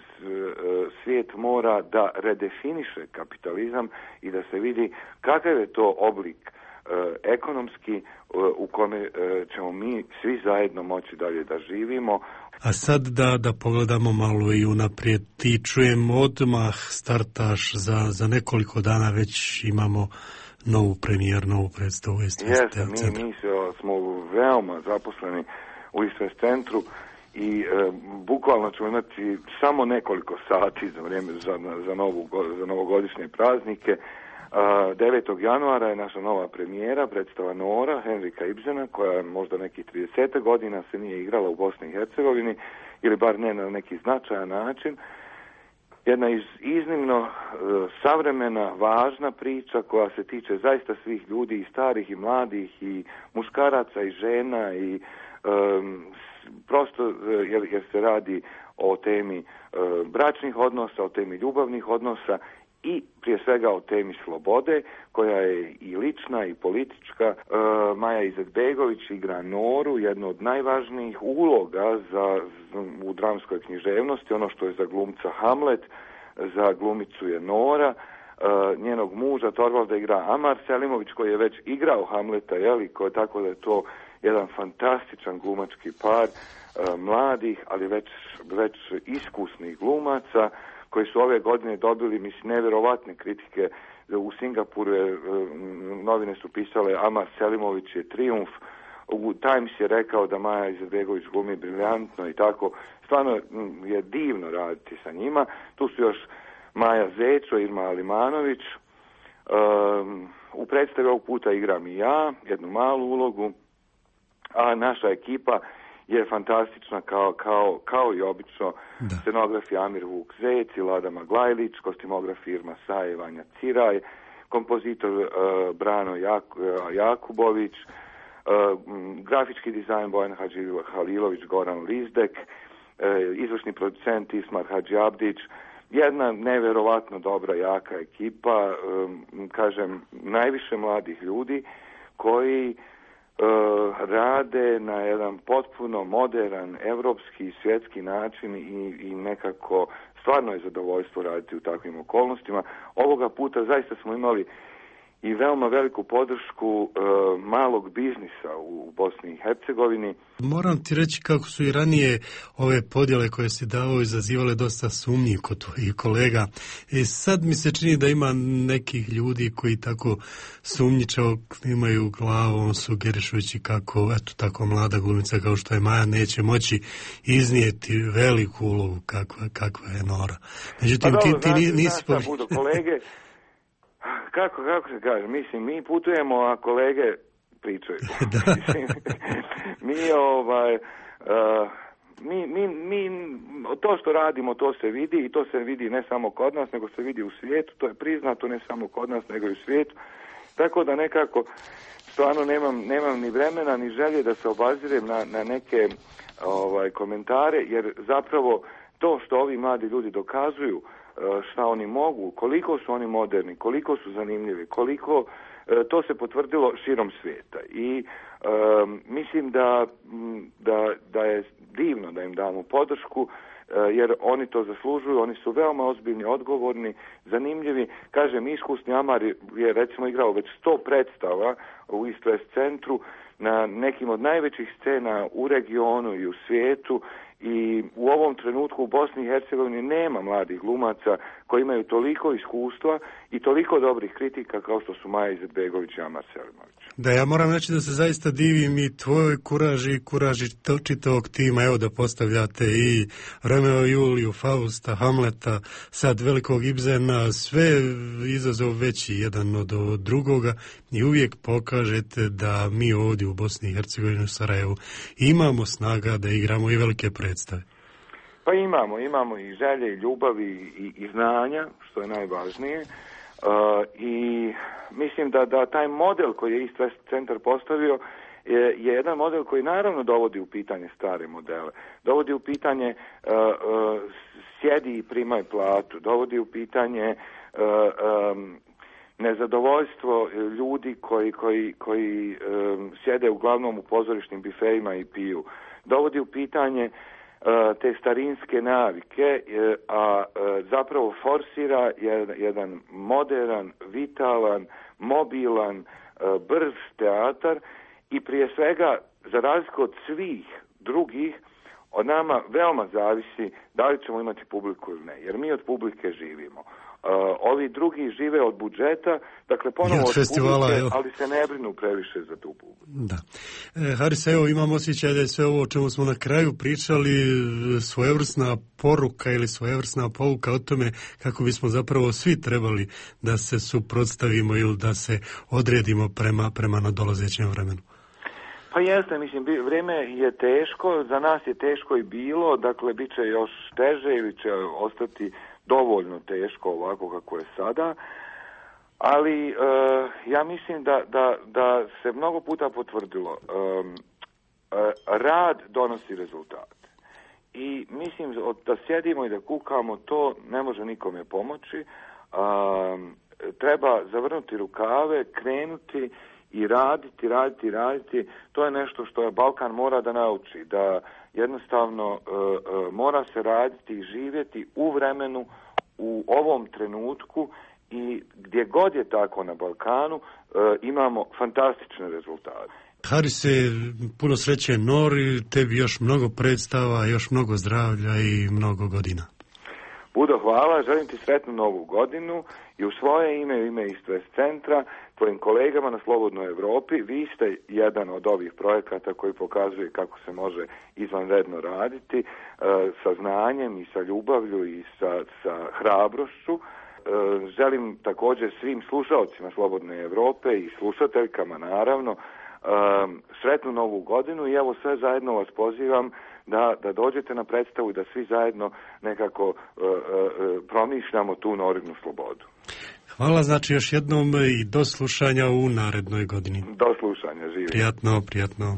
svijet mora da redefiniše kapitalizam i da se vidi kakav je to oblik ekonomski u kome ćemo mi svi zajedno moći dalje da živimo. A sad da, da pogledamo malo i unaprijed. Ti čujem odmah startaš za, za nekoliko dana, već imamo novu premijer, novu predstavu u Istvest centru. Mi, mi smo veoma zaposleni u Istvest centru i e, bukvalno ćemo imati samo nekoliko sati za vrijeme za, za, novu, za novogodišnje praznike. devetog januara je naša nova premijera, predstava Nora, Henrika Ibsena, koja možda nekih trideset godina se nije igrala u Bosni i Hercegovini, ili bar ne na neki značajan način. Jedna iz, iznimno uh, savremena, važna priča koja se tiče zaista svih ljudi, i starih i mladih, i muškaraca i žena, i um, prosto uh, jer, jer se radi o temi uh, bračnih odnosa, o temi ljubavnih odnosa, i prije svega o temi slobode, koja je i lična i politička. E, Maja Izetbegović igra Noru, jednu od najvažnijih uloga za, u dramskoj književnosti, ono što je za glumca Hamlet, za glumicu je Nora. E, njenog muža Torvalda igra Amar Selimović, koji je već igrao Hamleta, jeli, ko, tako da je to jedan fantastičan glumački par e, mladih, ali već, već iskusnih glumaca, koji su ove godine dobili, mislim, nevjerovatne kritike. U Singapuru je, novine su pisale, Amar Selimović je trijumf, u Times je rekao da Maja Izetbegović glumi briljantno i tako. Stvarno je divno raditi sa njima. Tu su još Maja Zečo, Irma Alimanović. Um, u predstavi ovog puta igram i ja, jednu malu ulogu, a naša ekipa je fantastična kao, kao, kao i obično. Da. Scenograf je Amir Vuk Zec i Lada Maglajlić, kostimograf Irma Saj i Vanja Ciraj, kompozitor uh, Brano Jak, uh, Jakubović, uh, grafički dizajn Bojan Hadži Halilović, Goran Lizdek, uh, izvršni producent Ismar Hadži Abdić, jedna nevjerovatno dobra, jaka ekipa, um, kažem, najviše mladih ljudi koji Uh, rade na jedan potpuno modern, evropski, svjetski način i, i nekako stvarno je zadovoljstvo raditi u takvim okolnostima. Ovoga puta zaista smo imali i veoma veliku podršku uh, malog biznisa u Bosni i Hercegovini. Moram ti reći kako su i ranije ove podjele koje si davao izazivale dosta sumnji kod tvojih kolega. I sad mi se čini da ima nekih ljudi koji tako sumnjičavo imaju glavom sugerišujući kako, eto, tako mlada glumica kao što je Maja neće moći iznijeti veliku ulogu kakva, kakva je Nora. Međutim, pa dobro, ti, ti znači, nisi... Znači, budu kolege, kako, kako se kaže, mislim, mi putujemo, a kolege pričaju. mi, ovaj, uh, mi, mi, mi, to što radimo, to se vidi i to se vidi ne samo kod nas, nego se vidi u svijetu, to je priznato ne samo kod nas, nego i u svijetu. Tako da nekako, stvarno nemam, nemam ni vremena, ni želje da se obazirem na, na neke ovaj, komentare, jer zapravo to što ovi mladi ljudi dokazuju, šta oni mogu, koliko su oni moderni, koliko su zanimljivi, koliko, to se potvrdilo širom svijeta. I um, mislim da, da, da je divno da im damo podršku, jer oni to zaslužuju, oni su veoma ozbiljni, odgovorni, zanimljivi. Kažem, iskusni Amar je recimo igrao već sto predstava u Istvest centru na nekim od najvećih scena u regionu i u svijetu. I u ovom trenutku u Bosni i Hercegovini nema mladih glumaca koji imaju toliko iskustva i toliko dobrih kritika kao što su Maja Izetbegović i Amar Selimović. Da, ja moram reći da se zaista divim i tvojoj kuraži i kuraži čitavog tima, evo da postavljate i Romeo i Juliju, Fausta, Hamleta, sad velikog Ibsena, sve izazov veći jedan od drugoga i uvijek pokažete da mi ovdje u Bosni i Hercegovini u Sarajevu imamo snaga da igramo i velike predstave. Pa imamo, imamo i želje i ljubavi i, i znanja, što je najvažnije. Uh, i mislim da, da taj model koji je Istvest centar postavio je, je jedan model koji naravno dovodi u pitanje stare modele. Dovodi u pitanje uh, uh, sjedi i primaj platu, dovodi u pitanje uh, um, nezadovoljstvo ljudi koji, koji, koji um, sjede uglavnom u pozorišnim bifejima i piju. Dovodi u pitanje uh, te starinske navike, uh, a uh, zapravo forsira jedan, jedan modern, vitalan, mobilan, uh, brz teatar i prije svega, za razliku od svih drugih, od nama veoma zavisi da li ćemo imati publiku ili ne, jer mi od publike živimo. Uh, ovi drugi žive od budžeta, dakle ponovo od, od festivala, publike, evo. ali se ne brinu previše za tu publiku. Da. E, Haris, evo imam osjećaj da je sve ovo o čemu smo na kraju pričali svojevrsna poruka ili svojevrsna pouka o tome kako bismo zapravo svi trebali da se suprotstavimo ili da se odredimo prema, prema nadolazećem vremenu. Pa jeste, mislim, vrijeme je teško, za nas je teško i bilo, dakle, bit će još teže ili će ostati dovoljno teško ovako kako je sada, ali e, ja mislim da, da, da se mnogo puta potvrdilo, e, e, rad donosi rezultat. I mislim da sjedimo i da kukamo, to ne može nikome pomoći, e, treba zavrnuti rukave, krenuti i raditi, raditi, raditi, to je nešto što je Balkan mora da nauči, da jednostavno e, e, mora se raditi i živjeti u vremenu, u ovom trenutku i gdje god je tako na Balkanu e, imamo fantastične rezultate. Harise, puno sreće Nori, tebi još mnogo predstava, još mnogo zdravlja i mnogo godina. Budo, hvala, želim ti sretnu novu godinu i u svoje ime, u ime Istres centra, tvojim kolegama na Slobodnoj Evropi, vi ste jedan od ovih projekata koji pokazuje kako se može izvanredno raditi, e, sa znanjem i sa ljubavlju i sa, sa hrabrošću. E, želim također svim slušalcima Slobodne Evrope i slušateljkama naravno, e, sretnu novu godinu i evo sve zajedno vas pozivam da, da dođete na predstavu i da svi zajedno nekako uh, uh, promišljamo tu Norinu slobodu. Hvala, znači još jednom i do slušanja u narednoj godini. Do slušanja, živim. Prijatno, prijatno.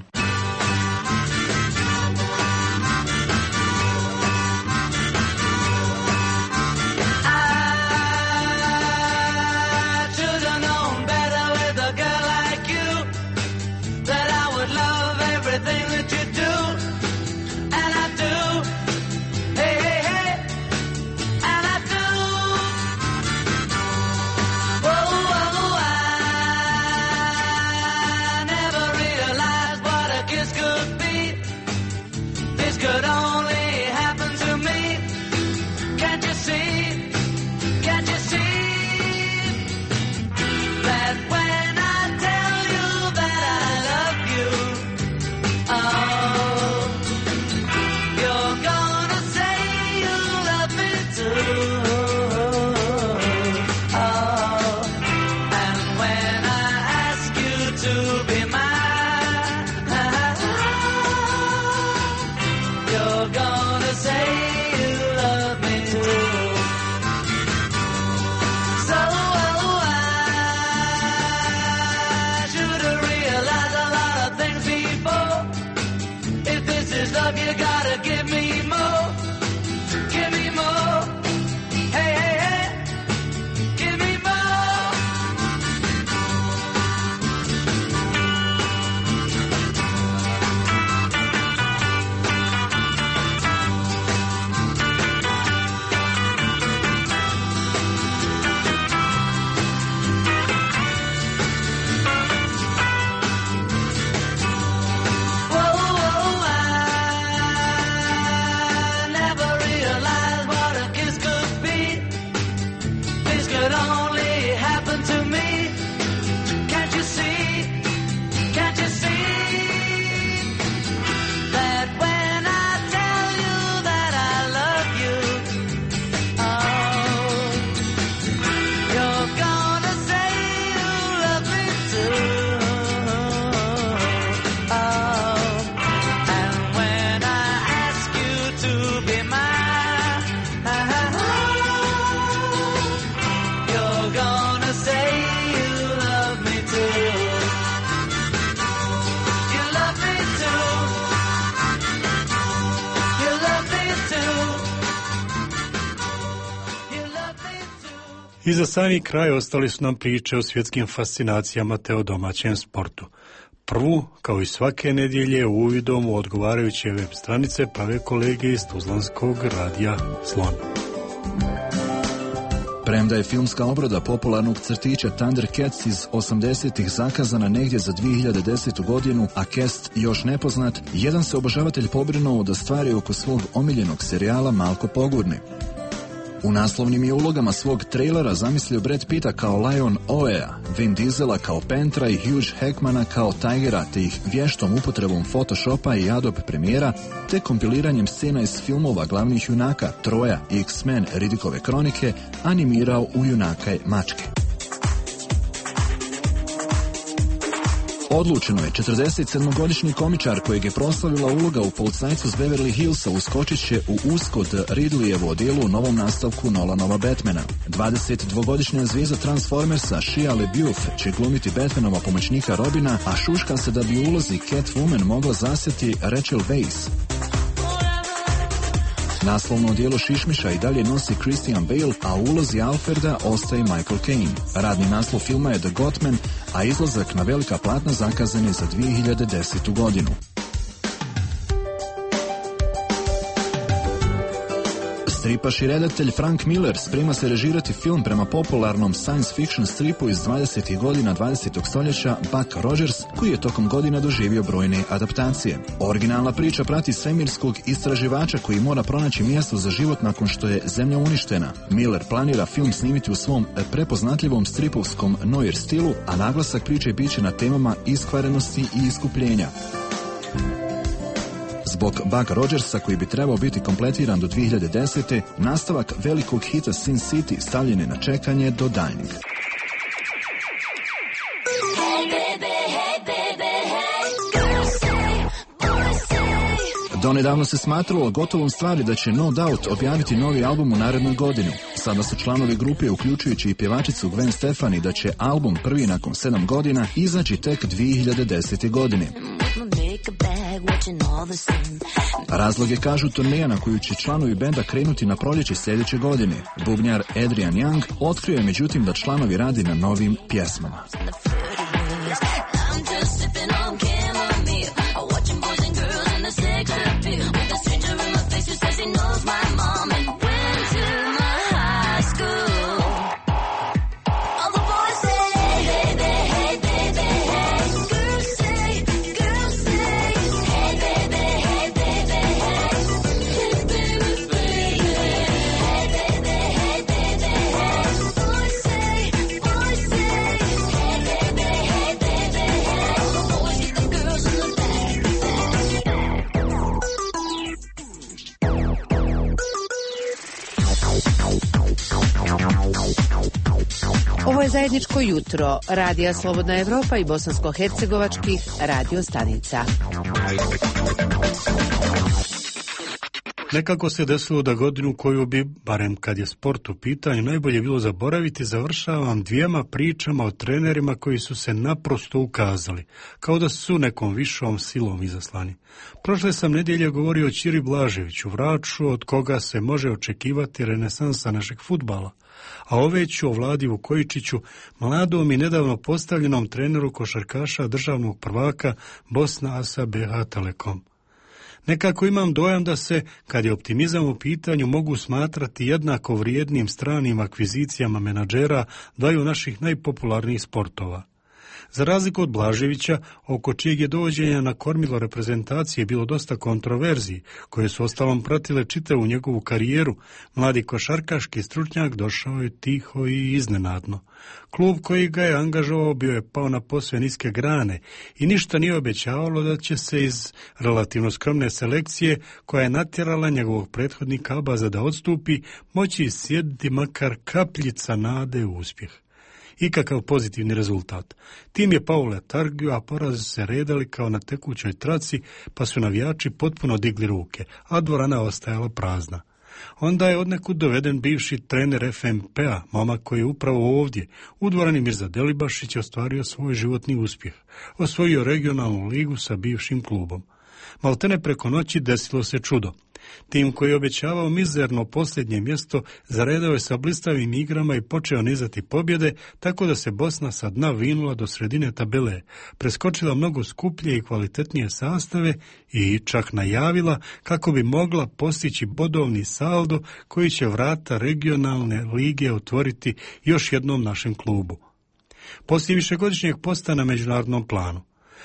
I za sami kraj ostali su nam priče o svjetskim fascinacijama te o domaćem sportu. Prvu, kao i svake nedjelje, uvidom u odgovarajuće web stranice prave kolege iz Tuzlanskog radija Slon. Premda je filmska obrada popularnog crtića Thundercats iz osamdesetih zakazana negdje za dvije hiljade desetu godinu, a cast još nepoznat, jedan se obožavatelj pobrinuo da stvari oko svog omiljenog serijala malko pogurne. U naslovnim je ulogama svog trailera zamislio Brad Pitta kao Lion Oea, Vin Diesela kao Pentra i Hugh Jackmana kao Tigera, te ih vještom upotrebom Photoshopa i Adobe Premiera, te kompiliranjem scena iz filmova glavnih junaka Troja i X-Men Riddickove kronike animirao u junaka mačke. Odlučeno je, četrdesetsedmogodišnji komičar kojeg je proslavila uloga u Policajcu s Beverly Hillsa uskočit će u usko d Ridleyevo odijelu u novom nastavku Nolanova Batmana. dvadesetdvogodišnja zvijezda Transformersa Shia LaBeouf će glumiti Batmanova pomoćnika Robina, a šuška se da bi u ulozi Catwoman mogla zasjeti Rachel Weisz. Naslovno odijelo Šišmiša i dalje nosi Christian Bale, a u ulozi Alfreda ostaje Michael Caine. Radni naslov filma je The Gotham, a izlazak na velika platna zakazan je za dvije hiljade desetu godinu. Stripaš i redatelj Frank Miller sprema se režirati film prema popularnom science fiction stripu iz dvadesetih godina dvadesetog stoljeća Buck Rogers, koji je tokom godina doživio brojne adaptacije. Originalna priča prati svemirskog istraživača koji mora pronaći mjesto za život nakon što je zemlja uništena. Miller planira film snimiti u svom prepoznatljivom stripovskom noir stilu, a naglasak priče biće na temama iskvarenosti i iskupljenja. Zbog Buck Rogersa, koji bi trebao biti kompletiran do dvije hiljade desete. nastavak velikog hita Sin City stavljen je na čekanje do daljnjeg. Donedavno se smatralo gotovom stvari da će No Doubt objaviti novi album u narednoj godini. Sada su članovi grupe, uključujući i pjevačicu Gwen Stefani, da će album prvi nakon sedam godina izaći tek dvije hiljade desete. godine. Razlog je, kažu, turneja na koju će članovi benda krenuti na proljeće sljedeće godine. Bubnjar Adrian Young otkrio je međutim da članovi radi na novim pjesmama. Ovo je zajedničko jutro Radija Slobodna Evropa i bosansko-hercegovačkih radio stanica. Nekako se desilo da godinu koju bi, barem kad je sport u pitanju, najbolje bilo zaboraviti, završavam dvijema pričama o trenerima koji su se naprosto ukazali, kao da su nekom višom silom izaslani. Prošle sam nedjelje govorio o Ćiri Blaževiću, Vraču, od koga se može očekivati renesansa našeg fudbala, a ove ću o Vladi Vukojičiću, mladom i nedavno postavljenom treneru košarkaša državnog prvaka Bosna Asa B H Telekom. Nekako imam dojam da se, kad je optimizam u pitanju, mogu smatrati jednako vrijednim stranim akvizicijama menadžera dvaju naših najpopularnijih sportova. Za razliku od Blaževića, oko čijeg je dovođenja na kormilo reprezentacije bilo dosta kontroverziji, koje su ostalom pratile čitavu njegovu karijeru, mladi košarkaški stručnjak došao je tiho i iznenadno. Klub koji ga je angažovao bio je pao na posve niske grane i ništa nije obećavalo da će se iz relativno skromne selekcije, koja je natjerala njegovog prethodnika Abaza da odstupi, moći iscijediti makar kapljica nade u uspjeh. Ikakav pozitivni rezultat. Tim je pao u letargiju, a porazi se redali kao na tekućoj traci, pa su navijači potpuno digli ruke, a dvorana ostajala prazna. Onda je odnekud doveden bivši trener F M P-a, momak koji je upravo ovdje, u dvorani Mirza Delibašić, ostvario svoj životni uspjeh. Osvojio regionalnu ligu sa bivšim klubom. Maltene preko noći desilo se čudo. Tim koji je obećavao mizerno posljednje mjesto zaredao je sa blistavim igrama i počeo nizati pobjede, tako da se Bosna sa dna vinula do sredine tabele, preskočila mnogo skuplje i kvalitetnije sastave i čak najavila kako bi mogla postići bodovni saldo koji će vrata regionalne lige otvoriti još jednom našem klubu. Poslije višegodišnjeg posta na međunarodnom planu,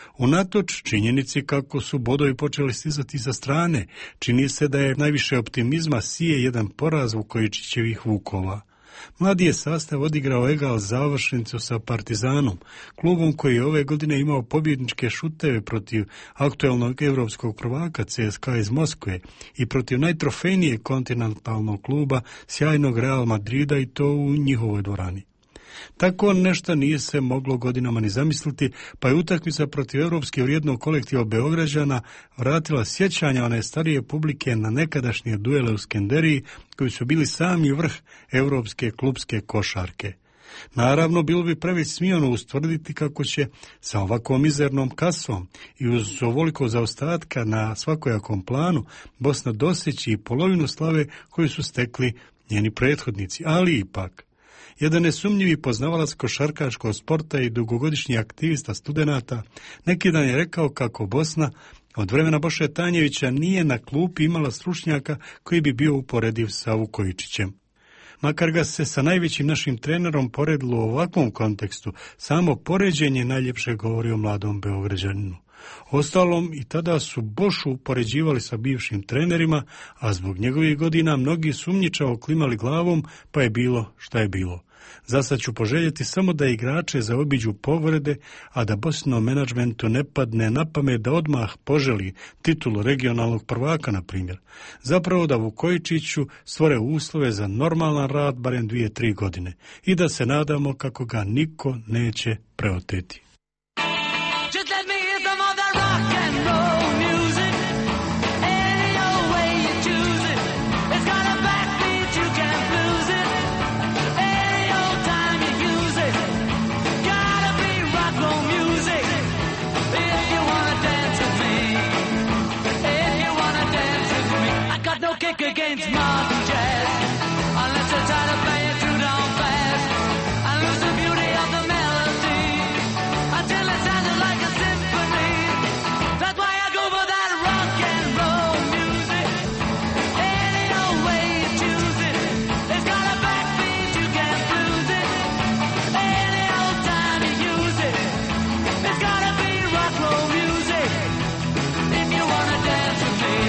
unatoč činjenici kako su bodovi počeli stizati sa strane, čini se da je najviše optimizma sije jedan poraz Vukojičićevih Vukova. Mladi je sastav odigrao egal završnicu sa Partizanom, klubom koji je ove godine imao pobjedničke šuteve protiv aktuelnog evropskog prvaka C S K A iz Moskve i protiv najtrofejnijeg kontinentalnog kluba sjajnog Real Madrida, i to u njihovoj dvorani. Tako nešto nije se moglo godinama ni zamisliti, pa je utakmica protiv europske vrijednog kolektiva Beograđana vratila sjećanja one starije publike na nekadašnje duele u Skenderiji, koji su bili sami vrh europske klubske košarke. Naravno, bilo bi previše smijano ustvrditi kako će sa ovakvom mizernom kasom i uz ovoliko zaostatka na svakojakom planu Bosna doseći i polovinu slave koju su stekli njeni prethodnici, ali ipak. Jedan nesumnjivi poznavalac košarkaškog sporta i dugogodišnji aktivista studenata neki dan je rekao kako Bosna od vremena Boše Tanjevića nije na klupi imala stručnjaka koji bi bio uporediv sa Vukojičićem. Makar ga se sa najvećim našim trenerom poredilo u ovakvom kontekstu, samo poređenje najljepše govori o mladom Beograđaninu. Ostalom, i tada su Bošu upoređivali sa bivšim trenerima, a zbog njegovih godina mnogi sumnjičavo klimali glavom, pa je bilo šta je bilo. Zasad ću poželjeti samo da igrače zaobiđu povrede, a da Bosnom menadžmentu ne padne na pamet da odmah poželi titulu regionalnog prvaka, na primjer. Zapravo da Vukojičiću stvore uslove za normalan rad barem dvije, tri godine i da se nadamo kako ga niko neće preoteti. Against modern jazz, unless I try to play it too down fast, I lose the beauty of the melody until it sounded like a symphony. That's why I go for that rock and roll music. Any old way you choose it, it's got a backbeat, you can't lose it. Any old time you use it, it's gotta be rock roll music. If you wanna dance with me,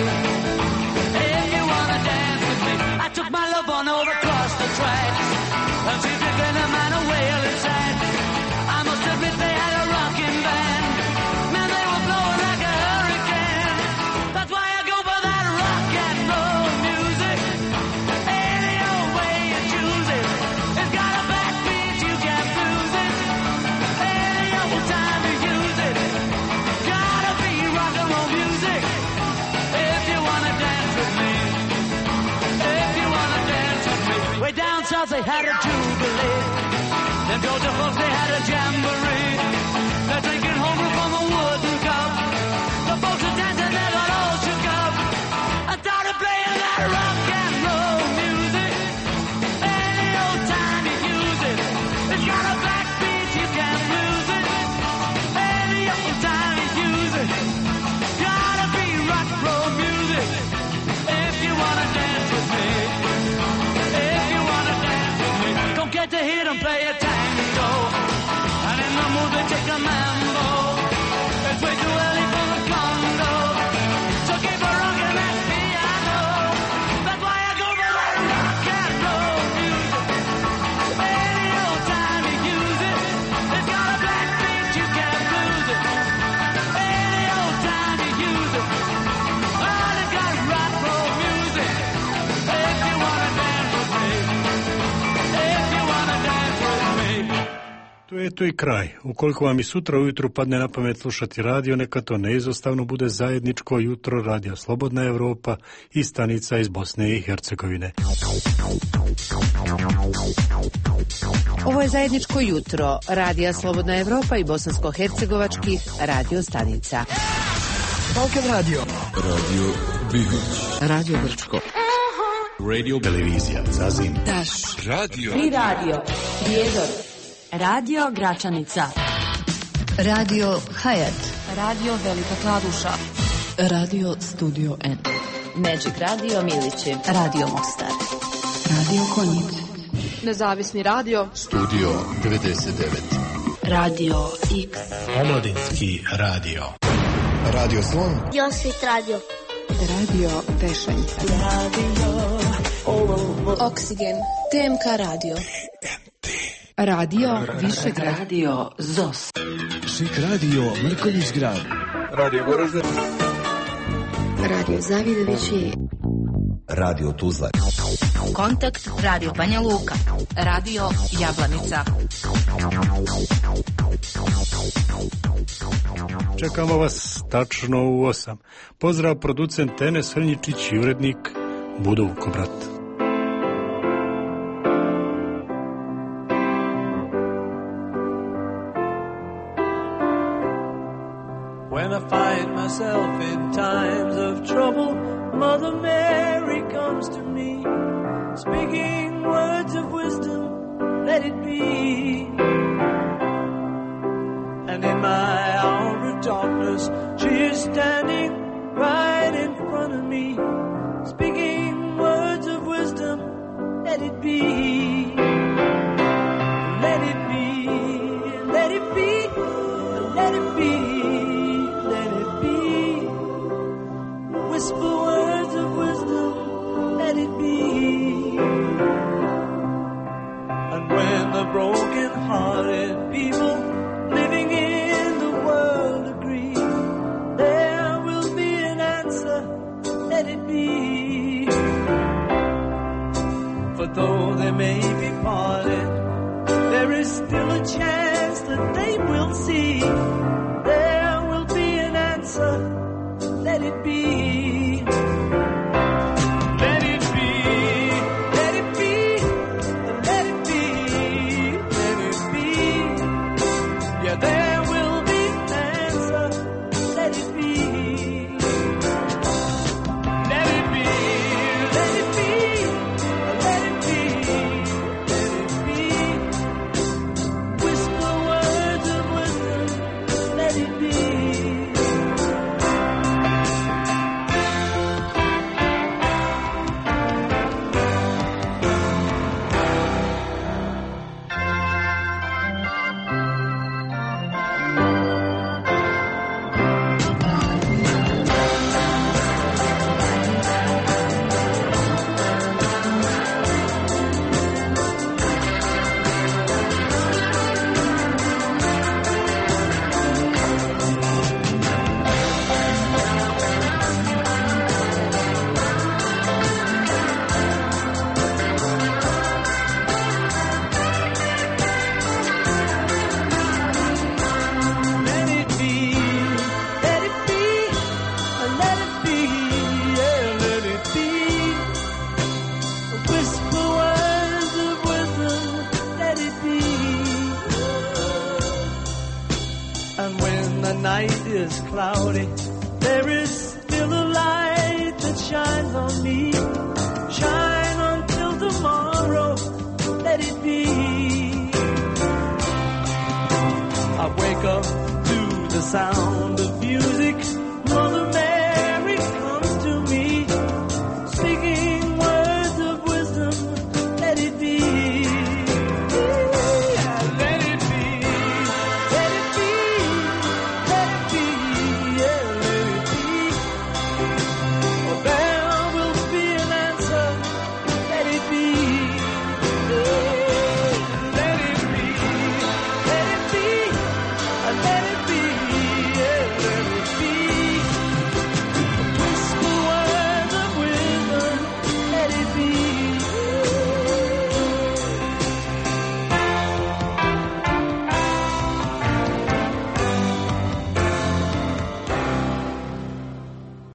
I took my love on over across the tracks, and she's taking a man away all inside. I must admit they had a rocking band, man, they were blowing like a hurricane. That's why I go for that rock and roll music. Any old way you choose it, it's got a backbeat, you can't lose it. Any old time you use it, gotta be rock and roll music. If you wanna dance with me, way down south they had a jubilee. Them Georgia folks they had a jamboree. They're drinking homebrew from a wooden cup. The folks are dancing, they got all shook up. I started playing that rock and roll music. Any old time you use it, it's got a backbeat, you can't lose it. Any old time you use it, gotta be rock and roll music. If you wanna dance with me, get to hear them play a tango, and in the mood they take a mambo. It's way too early for the Congo, so keep a rockin' that piano. That's why I go for that rock and roll music. Any old time you use it, it's got a black beat, you can't lose it. Any old time you use it, oh, it's got rock roll music. If you wanna dance with me, to je to i kraj. Ukoliko vam i sutra ujutru padne na pamet slušati radio, neka to neizostavno bude zajedničko jutro Radija Slobodna Evropa i stanica iz Bosne i Hercegovine. Ovo je zajedničko jutro Radija Slobodna Evropa i bosansko-hercegovačkih radio stanica. Balkan radio. Radio Bihać. Radio Brčko. Radio televizija Zazin. Daš. Radio. Tri radio. Prijedor. Radio Gračanica. Radio Hayat. Radio Velika Kladuša. Radio Studio N. Magic Radio Milići. Radio Mostar. Radio Konjic. Nezavisni radio. Studio devedeset devet. Radio X. Omladinski radio. Radio Slon. Josvit radio. Radio Pešanica. Radio Oksigen. T M K radio. Radio Višegrad. Radio Zos. Šik radio Mrkonjić grad. Radio Goražde. Radio Zavidovići. Radio Tuzla. Kontakt Radio Banja Luka. Radio Jablanica. Čekamo vas tačno u osam. Pozdrav producent Enes Hrnjičić i urednik Budo Vukobrat. When I find myself in times of trouble, Mother Mary comes to me, speaking words of wisdom, let it be. And in my hour of darkness, she is standing right in front of me, speaking words of wisdom, let it be. Let it be, let it be, let it be, let it be. Whisper words of wisdom, let it be. And when the broken-hearted people living in the world agree, there will be an answer, let it be. For though they may be parted, there is still a chance that they will see. There will be an answer, let it be. Let it be, let it be, let it be, let it be. Yeah, there will be an answer, let it be. Let it be, let it be, let it be, let it be. Whisper words of wisdom, let it be. Let it be, let it be, let it be, yeah, let it be. Whisper words of wisdom, let it be. And when the night is cloudy